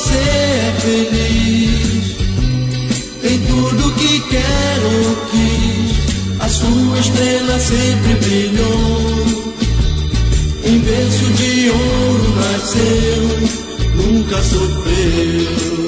você é feliz, tem tudo que quer ou quis, a sua estrela sempre brilhou, em berço de ouro nasceu, nunca sofreu.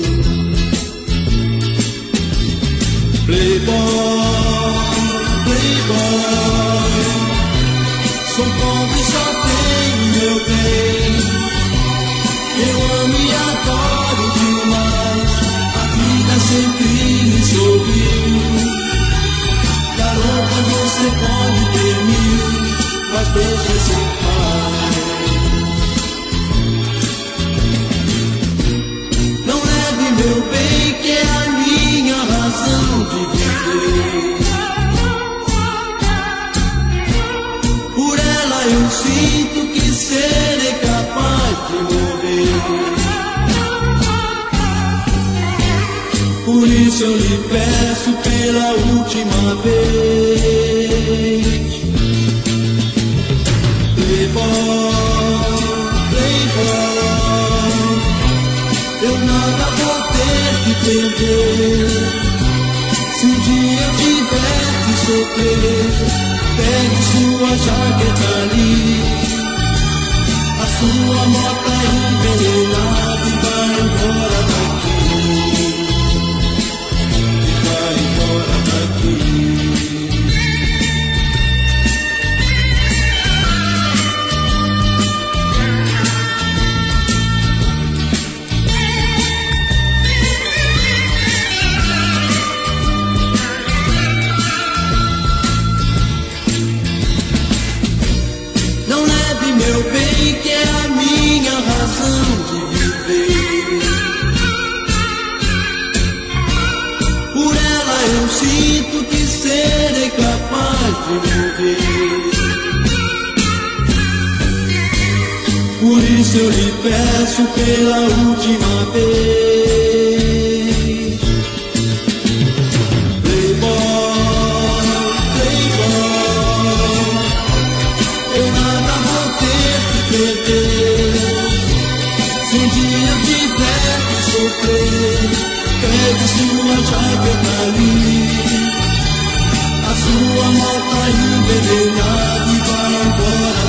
Playboy, playboy, sou pobre e só tenho meu bem, eu amo e adoro demais, a vida sempre me sorriu. Garota, você pode ter mil, mas deixa seu pai. Não leve meu bem, que é a minha razão de viver. Por ela eu sinto que serei capaz de morrer. Por isso eu lhe peço pela última vez. Playboy, playboy, eu nada vou ter que perder. Se um dia eu tiver que sofrer, pegue sua jaqueta ali, a sua moto envenenada e vai embora daqui. E vai embora daqui. Meu bem, que é a minha razão de viver. Por ela eu sinto que serei capaz de morrer. Por isso eu lhe peço pela última vez. Playboy, playboy, eu nada vou ter que perder. Se um dia eu tiver que sofrer, pegue sua jaqueta ali, a sua moto envenenada e vai embora